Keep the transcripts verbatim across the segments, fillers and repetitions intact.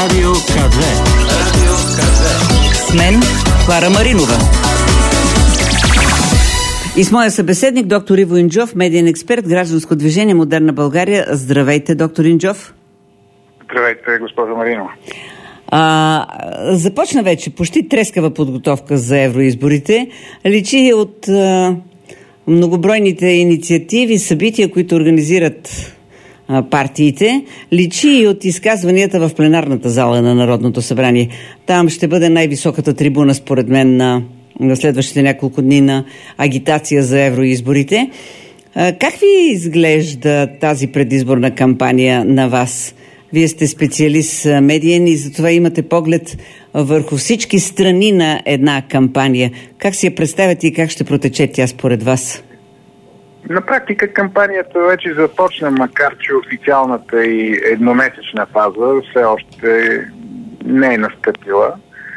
Радио КА две. Радио КА две. С мен Клара Маринова. И с моя събеседник доктор Иво Инджов, медиен експерт, гражданско движение Модерна България. Здравейте, доктор Инджов. Здравейте, госпожо Маринова. А, започна вече почти трескава подготовка за евроизборите. Личи от а, многобройните инициативи, събития, които организират а, партиите. Личи и от изказванията в пленарната зала на Народното събрание. Там ще бъде най-високата трибуна, според мен, на, на следващите няколко дни на агитация за евроизборите. А, как ви изглежда тази предизборна кампания на вас? Вие сте специалист медиен и затова имате поглед върху всички страни на една кампания. Как си я представяте и как ще протече тя според вас? На практика кампанията вече започна, макар че официалната и едномесечна фаза все още не е настъпила.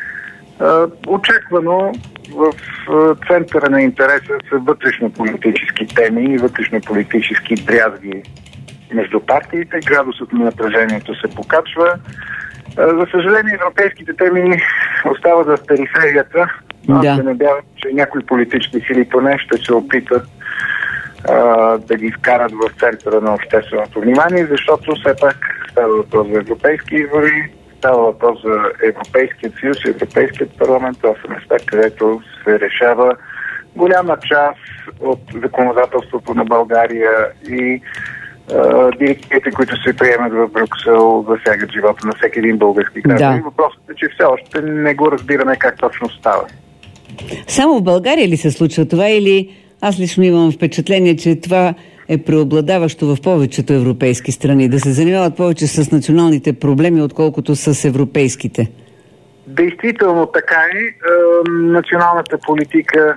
Очаквано в центъра на интереса са вътрешно-политически теми и вътрешно-политически дрязги между партиите. Градусът на напрежението се покачва. За съжаление, европейските теми остават в периферията. Аз да. се надявам, че някои политически сили поне ще се опитат а, да ги вкарат в центъра на общественото внимание, защото все пак става въпрос за европейски избори, става въпрос за Европейският съюз, Европейският парламент, това са места, където се решава голяма част от законодателството на България и директивите, които се приемат в Брюксел, засягат живота на всеки един български гражданин. Да. Въпросът е, че все още не го разбираме как точно става. Само в България ли се случва това или аз лично имам впечатление, че това е преобладаващо в повечето европейски страни, да се занимават повече с националните проблеми, отколкото с европейските? Действително така е. Националната политика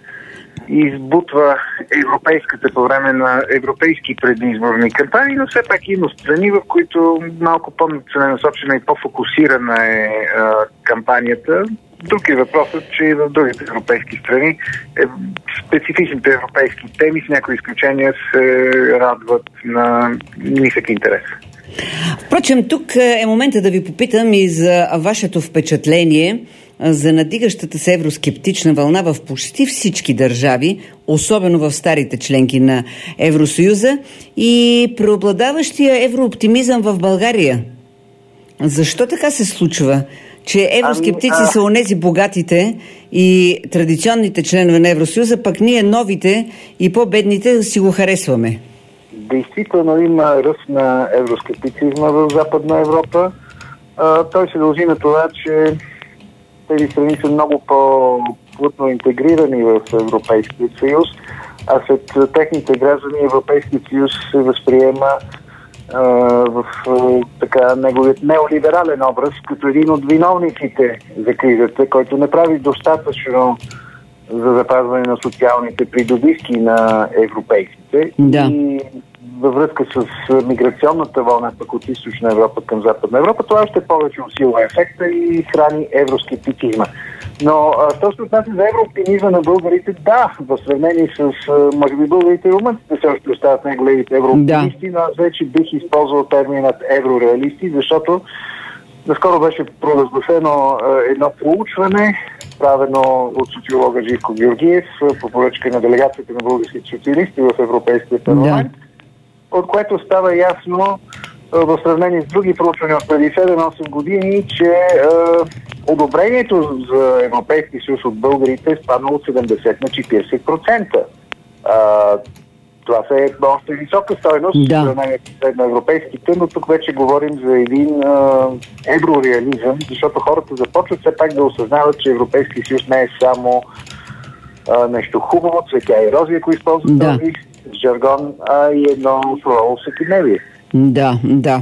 избутва европейската по време на европейски предизборни кампании, но все пак има страни, в които малко по-целенасочена и по-фокусирана е а, кампанията. Друг е въпросът, че и в другите европейски страни е, специфичните европейски теми с някои изключения се радват на нисък интерес. Впрочем, тук е момента да ви попитам и за вашето впечатление за надигащата се евроскептична вълна в почти всички държави, особено в старите членки на Евросъюза и преобладаващия еврооптимизъм в България. Защо така се случва, че евроскептици ами, а... са онези богатите и традиционните членове на Евросъюза, пък ние новите и по-бедните си го харесваме? Действително има ръст на евроскептицизма в Западна Европа. А, той се дължи на това, че тези страни са много по-плътно интегрирани в Европейския съюз, а след техните граждани Европейския съюз се възприема а, в а, така неговият неолиберален образ като един от виновниците за кризата, който не прави достатъчно за запазване на социалните придобивки на европейците. Да. И във връзка с миграционната вълна пък от източна Европа към Западна Европа, това още повече усилва ефекта и храни евроскептицизма. Но що се отнася за еврооптимизма на българите, да, в сравнение с, може би, българите и румънците все още остават най-големите еврооптимисти, да. Но аз вече бих използвал терминът еврореалисти, защото наскоро беше провъзгласено едно проучване, правено от социолога Живко Георгиев по поръчка на делегацията на българските социалисти в Европейския парламент, да. От което става ясно в сравнение с други проучвания от преди седем-осем години, че е, одобрението за Европейски съюз от българите е спаднало от седемдесет на четиридесет процента. Е, това е още висока стойност да. За средноевропейските, но тук вече говорим за един е, еврореализъм, защото хората започват все пак да осъзнават, че Европейски съюз не е само е, нещо хубаво, цветя и рози, ако използват да. този жаргон, а и едно сурово всекидневие. Да, да.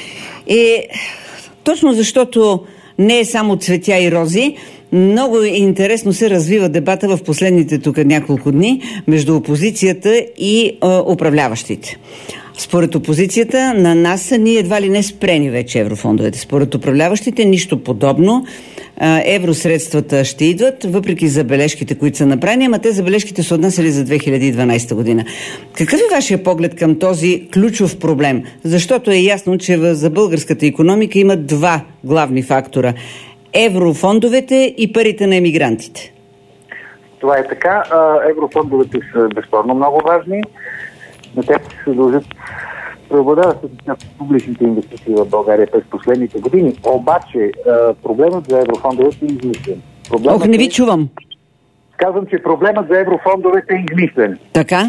И точно защото не е само цветя и рози, много интересно се развива дебата в последните тук няколко дни между опозицията и а, управляващите. Според опозицията, на нас са ние едва ли не спрени вече еврофондовете. Според управляващите нищо подобно. Евросредствата ще идват, въпреки забележките, които са направени, ама те забележките са отнасяли за две хиляди и дванадесета година. Какъв е вашия поглед към този ключов проблем? Защото е ясно, че за българската икономика има два главни фактора. Еврофондовете и парите на емигрантите. Това е така. Еврофондовете са безспорно много важни. На те се дължат преобладават с публичните инвестиции в България през последните години. Обаче проблемът за еврофондовете е измислен. Ох, не ви чувам. Казвам, че проблемът за еврофондовете е измислен. Така?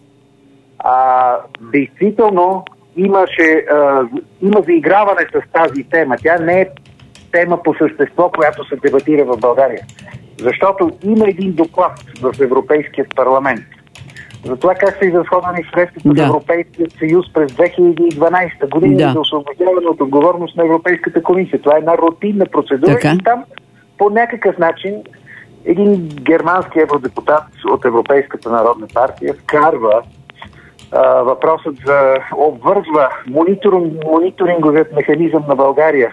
А, действително имаше, а, има заиграване с тази тема. Тя не е тема по същество, която се дебатира в България. Защото има един доклад в Европейският парламент за това как са изразходвани средствата да. в Европейския съюз през две хиляди и дванадесета година да. за освобождаване от отговорност на Европейската комисия. Това е една рутинна процедура така. И там по някакъв начин един германски евродепутат от Европейската народна партия вкарва а, въпросът за обвързва мониторинг, мониторинговият механизъм на България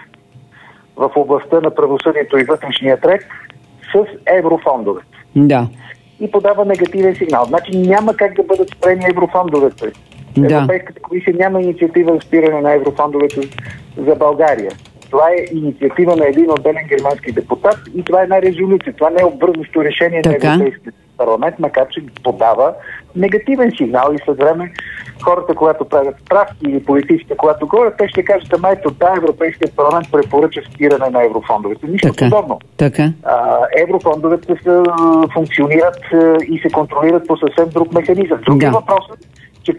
в областта на правосъдието и вътрешния ред с еврофондовете. Да. И подава негативен сигнал. Значи няма как да бъдат спрени еврофондовете. Да. Европейската комисия няма инициатива за спиране на еврофондовете за България. Това е инициатива на един отделен германски депутат и това е една резолюция. Това не е обвързващо решение така. На Европейския парламент, макар че подава негативен сигнал и след време хората, когато правят справки или политиците, когато говорят, те ще кажат, ама ето, да, Европейският парламент препоръча спиране на еврофондовете. Нищо така. подобно. Така. А, еврофондовете са, функционират и се контролират по съвсем друг механизъм. Друг да. Въпрос е, че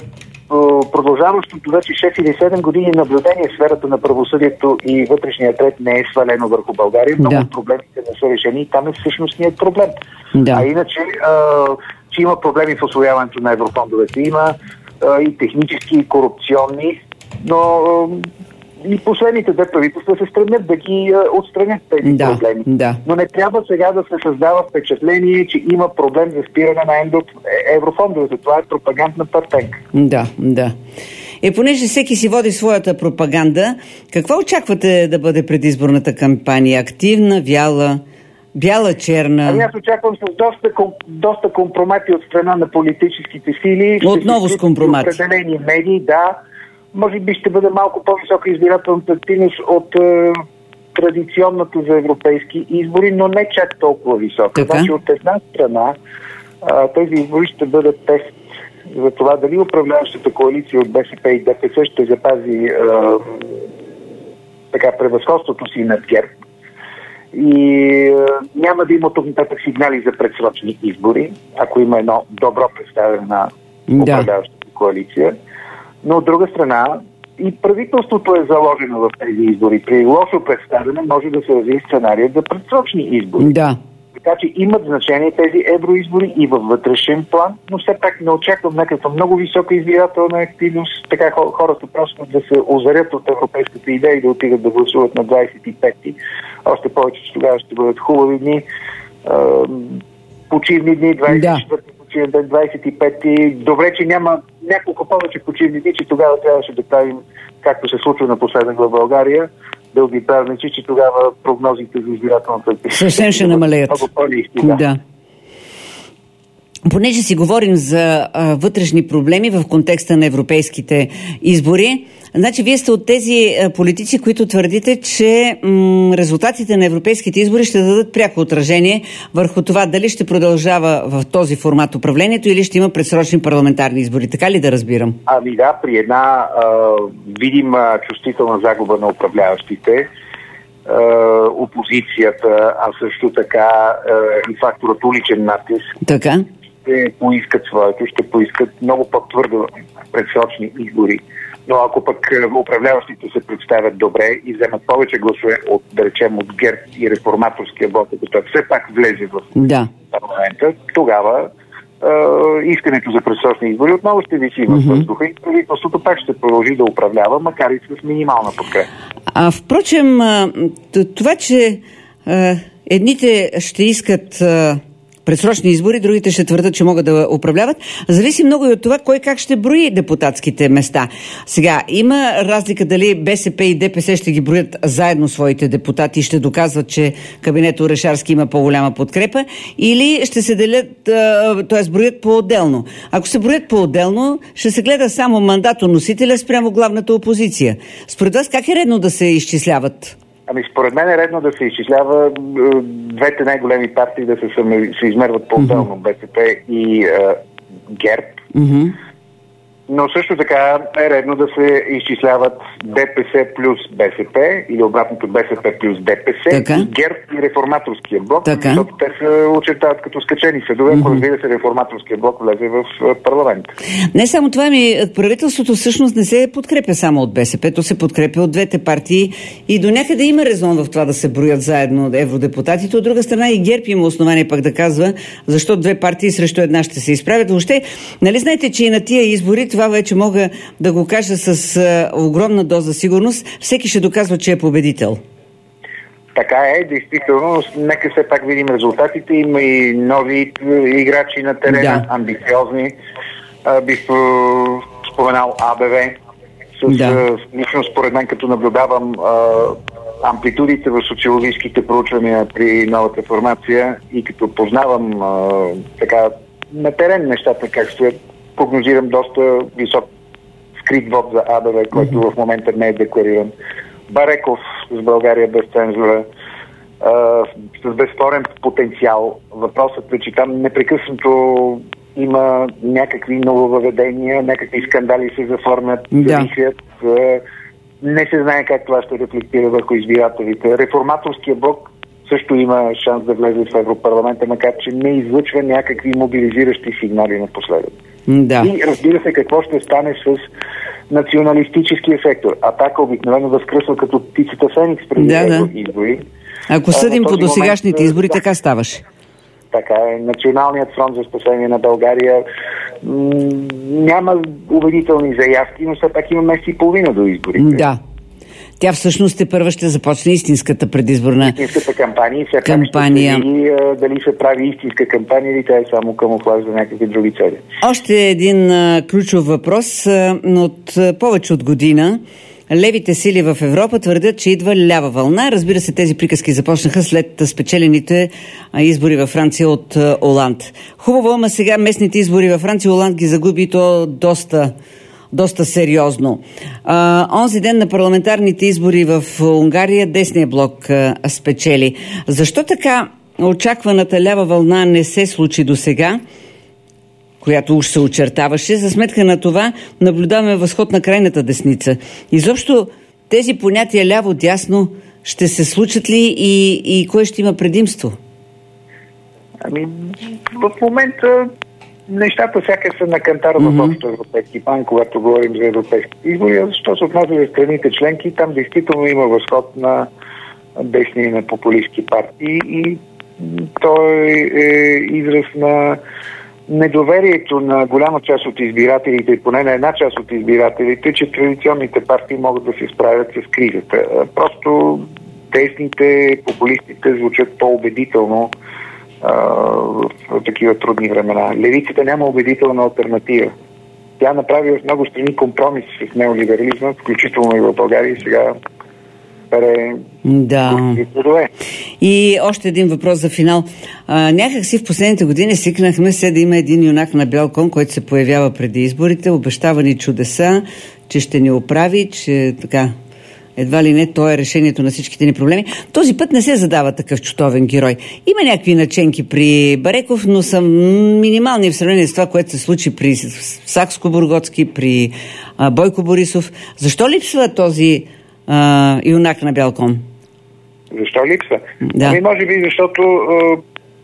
продължаващото вече шест или седем години наблюдение в сферата на правосъдието и вътрешният ред не е свалено върху България. Много да. Проблемите не са решени и там е всъщностният проблем. Да. А иначе, а, че има проблеми в усвояването на еврофондовете. Има а, и технически, и корупционни, но а, и последните две правителства се стремят да ги а, отстранят тези да. проблеми. Да. Но не трябва сега да се създава впечатление, че има проблем за спиране на еврофондовете. Това е пропагандна партенка. Да, да. Е, понеже всеки си води своята пропаганда, какво очаквате да бъде предизборната кампания? Активна, вяла, бяла, черна? Ами аз очаквам с доста, доста компромати от страна на политическите сили. Отново с компромати. Определени медии, да. Може би ще бъде малко по-висока избирателната активност от е, традиционната за европейски избори, но не чак толкова висока. Значи от една страна а, тези избори ще бъдат тест за това дали управляващата коалиция от БСП и ДПС ще запази а, така превъзходството си над ГЕРБ и а, няма да има тук нататък сигнали за предсрочни избори, ако има едно добро представяне на управляващата коалиция. Но от друга страна и правителството е заложено в тези избори. При лошо представяне може да се разви сценария за предсрочни избори. Да. Така че имат значение тези евроизбори и във вътрешен план, но все пак не очаквам някаква много висока избирателна активност. Така хората просто да се озарят от европейската идея и да отидат да гласуват на двадесет и пети. Още повече, че тогава ще бъдат хубави дни, почивни дни, двадесет и четвърти да. Почивен ден, двадесет и пети. Добре, че няма няколко повече почивни дни, че тогава трябваше да правим, както се случва напоследък в България, дълги правници, че тогава прогнозите за избирателната активност съвсем ще намалеят. Много по-листи, да. да. Понеже си говорим за а, вътрешни проблеми в контекста на европейските избори, значи вие сте от тези а, политици, които твърдите, че м- резултатите на европейските избори ще дадат пряко отражение върху това дали ще продължава в този формат управлението или ще има предсрочни парламентарни избори. Така ли да разбирам? Ами да, при една а, видима чувствителна загуба на управляващите, а, опозицията, а също така а, и факторът уличен натиск. Така. Ще поискат своето, ще поискат много по-твърдо предсрочни избори. Но ако пък управляващите се представят добре и вземат повече гласове от, да речем, от ГЕРБ и реформаторския блок, като все пак влезе в да. парламента, тогава е, искането за предсрочни избори отново ще виси в въздуха и правителството пак ще продължи да управлява, макар и с минимална подкрепа. А впрочем, това, че е, едните ще искат е, предсрочни избори, другите ще твърдат, че могат да управляват. Зависи много и от това, кой как ще брои депутатските места. Сега, има разлика дали БСП и ДПС ще ги броят заедно своите депутати и ще доказват, че кабинет Орешарски има по-голяма подкрепа, или ще се делят, т.е. броят по-отделно. Ако се броят по-отделно, ще се гледа само мандатоносителя спрямо главната опозиция. Според вас как е редно да се изчисляват? Ами според мен е редно да се изчислява двете най-големи партии да се, се измерват по-отделно, mm-hmm. БСП и е, ГЕРБ. Mm-hmm. Но също така е редно да се изчисляват ДПС плюс БСП или обратното БСП плюс ДПС, така? И ГЕРБ и реформаторския блок, така? Защото те се очертават като скачени съдове, ако mm-hmm. разбира се реформаторския блок влезе в парламент. Не само това, ми правителството всъщност не се подкрепя само от БСП, то се подкрепя от двете партии и до някъде има резон в това да се броят заедно евродепутатите. От друга страна и ГЕРБ има основание пък да казва защо две партии срещу една ще се изправят. Въобще, нали знаете, че и на тия избори, това вече мога да го кажа с а, огромна доза сигурност, всеки ще доказва, че е победител. Така е, действително. Нека все пак видим резултатите. Има и нови играчи на терена, да. амбициозни. А, бих споменал АБВ. С, да. Лично според мен, като наблюдавам а, амплитудите в социологическите проучвания при новата формация и като познавам а, така на терен нещата как стоят, прогнозирам доста висок скрит вод за АБВ, който mm-hmm. в момента не е деклариран. Бареков с България без цензура, а, с безспорен потенциал. Въпросът е, че там непрекъснато има някакви нововъведения, някакви скандали се заформят, да. рисят. Не се знае как това ще рефлектира върху избирателите. Реформаторския блок също има шанс да влезе в Европарламента, макар че не излъчва някакви мобилизиращи сигнали напоследък. Да. И разбира се, какво ще стане с националистическия сектор. Атака обикновено възкръсва като птицата Феникс преди да, да. избори. Ако съдим по досегашните момент, избори, да, така ставаше. Така е. Националният фронт за спасение на България м- няма убедителни заявки, но все пак има месец и половина до изборите. Да. Тя всъщност те първа ще започне истинската предизборна истинската кампания и все пак кампания. Ще види, дали се прави истинска кампания или тя е само камуфлаж за някакви други цели. Още един а, ключов въпрос. А, от а, повече от година левите сили в Европа твърдят, че идва лява вълна. Разбира се, тези приказки започнаха след спечелените а, избори във Франция от а, Оланд. Хубаво, ама сега местните избори във Франция Оланд ги загуби то доста доста сериозно. А, онзи ден на парламентарните избори в Унгария десния блок а, спечели. Защо така очакваната лява вълна не се случи до сега, която уж се очертаваше? За сметка на това наблюдаваме възход на крайната десница. Изобщо тези понятия ляво-дясно ще се случат ли и, и кой ще има предимство? Ами, в момента нещата сякаш са на кантар mm-hmm. в общото европейски план, когато говорим за европейски избори. Защо се отнася за страните членки, там действително има възход на десни и на популистски партии и той е израз на недоверието на голяма част от избирателите, и поне на една част от избирателите, че традиционните партии могат да се справят с кризата. Просто десните, популистите звучат по-убедително в такива трудни времена. Левицата няма убедителна алтернатива. Тя направи в много страни компромис с неолиберализма, включително и в България, и сега пере... Да. И още един въпрос за финал. А, някак си в последните години свикнахме се да има един юнак на бял кон, който се появява преди изборите, обещава ни чудеса, че ще ни оправи, че така... Едва ли не, то е решението на всичките ни проблеми. Този път не се задава такъв чутовен герой. Има някакви наченки при Бареков, но са минимални в сравнение с това, което се случи при Сакскобургготски, при а, Бойко Борисов. Защо липсва този а, юнак на бял кон? Защо липсва? Да. Ами може би защото а,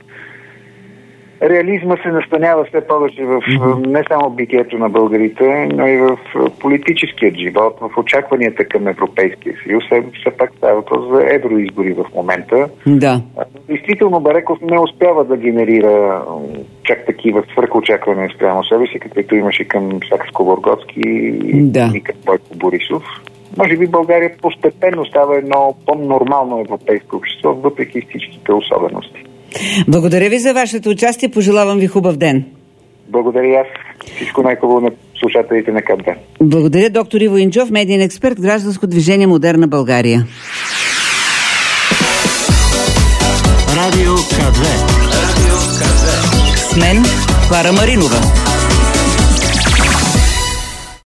реализма се настанява все повече в mm-hmm. не само битието на българите, но и в политическият живот, в очакванията към Европейския съюз. Все пак става въпрос за евроизбори в момента. Да. Действително Бареков не успява да генерира чак такива свръхочаквания спрямо себе си, каквито имаше към Сакскобургготски да. и към Бойко Борисов. Може би България постепенно става едно по-нормално европейско общество, въпреки всичките особености. Благодаря ви за вашето участие. Пожелавам ви хубав ден. Благодаря и аз. Всичко най-хубаво на слушателите на КАТ две. Благодаря, доктор Иво Инджов, медиен експерт, Гражданско движение Модерна България. Радио КАТ две. Радио КАТ две. С мен Клара Маринова.